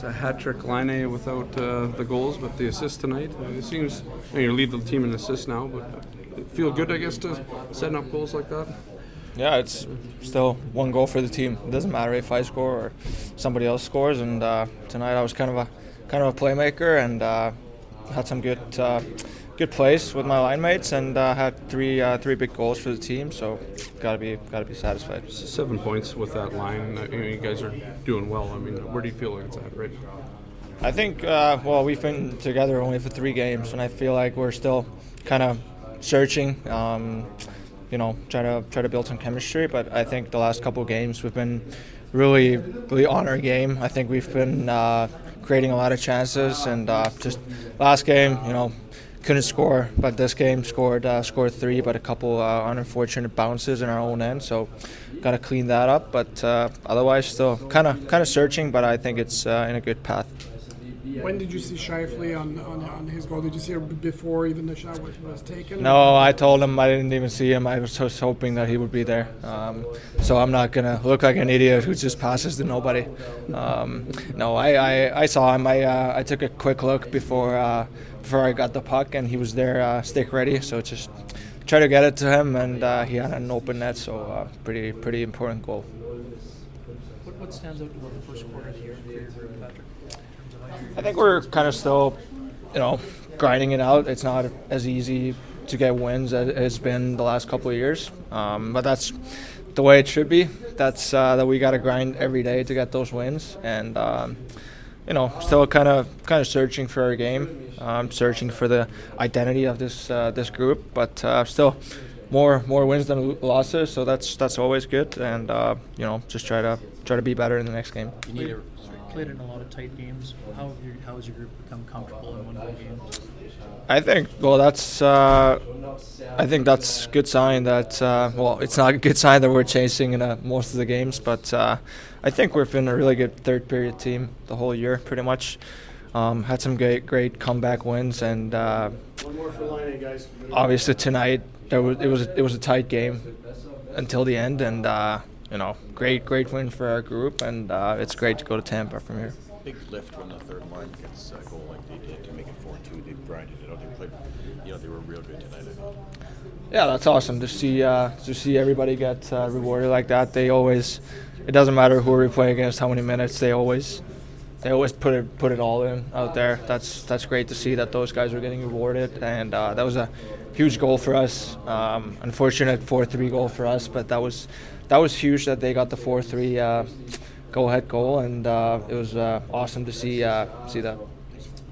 It's a hat trick line without the goals, but the assist tonight. It seems you lead the team in assists now, but feel good, I guess, to setting up goals like that. Yeah, it's still one goal for the team. It doesn't matter if I score or somebody else scores. And tonight I was kind of a playmaker and had some good plays with my line mates and had three big goals for the team. So gotta be satisfied. 7 points with that line. You guys are doing well. I mean, where do you feel like it's at right now? I think we've been together only for 3 games, and I feel like we're still kind of searching. Try to build some chemistry. But I think the last couple of games we've been really on our game. I think we've been creating a lot of chances, and just last game, couldn't score. But this game scored 3, but a couple unfortunate bounces in our own end. So got to clean that up. But otherwise, still kind of searching. But I think it's in a good path. When did you see Scheifele on his goal? Did you see it before even the shot was taken? No, I told him I didn't even see him. I was just hoping that he would be there. So I'm not going to look like an idiot who just passes to nobody. No, I saw him. I took a quick look before I got the puck, and he was there stick ready. So just try to get it to him, and he had an open net, so pretty important goal. What stands out about the first quarter of the year for your group, Patrick? I think we're kind of still, grinding it out. It's not as easy to get wins as it's been the last couple of years, but that's the way it should be. That's that we got to grind every day to get those wins, and still kind of searching for our game, searching for the identity of this group, but still more wins than losses. So that's always good, and just try to be better in the next game. Played in a lot of tight games. How has your group become comfortable in one-goal games? I think that's a good sign that it's not a good sign that we're chasing in most of the games, but I think we've been a really good third period team the whole year pretty much. Had some great comeback wins, and One more for Laine, guys. Obviously tonight it was a tight game until the end, and great win for our group, and it's great to go to Tampa from here. Big lift when the third line gets a goal like they did to make it 4-2. They grinded it out. They played, they were real good tonight. I thought. Yeah, that's awesome to see everybody get rewarded like that. It doesn't matter who we play against, how many minutes. They always put it all in out there. That's great to see that those guys are getting rewarded, and that was a huge goal for us. Unfortunate 4-3 goal for us, but that was huge that they got the 4-3 go-ahead goal, and it was awesome to see that.